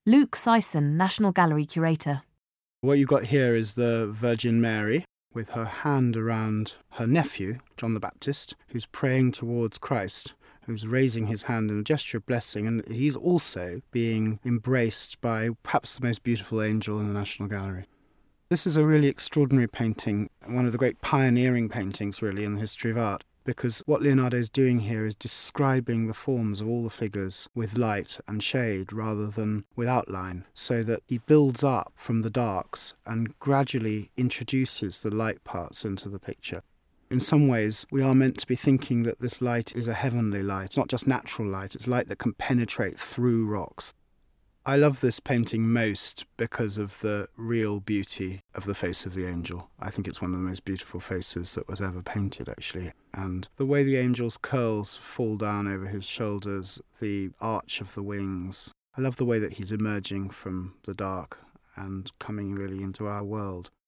Luke Sison, National Gallery Curator. What you've got here is the Virgin Mary with her hand around her nephew, John the Baptist, who's praying towards Christ, who's raising his hand in a gesture of blessing, and he's also being embraced by perhaps the most beautiful angel in the National Gallery. This is a really extraordinary painting, one of the great pioneering paintings really in the history of art, because what Leonardo is doing here is describing the forms of all the figures with light and shade rather than with outline, so that he builds up from the darks and gradually introduces the light parts into the picture. In some ways, we are meant to be thinking that this light is a heavenly light, not just natural light, it's light that can penetrate through rocks. I love this painting most because of the real beauty of the face of the angel. I think it's one of the most beautiful faces that was ever painted, actually. And the way the angel's curls fall down over his shoulders, the arch of the wings. I love the way that he's emerging from the dark and coming really into our world.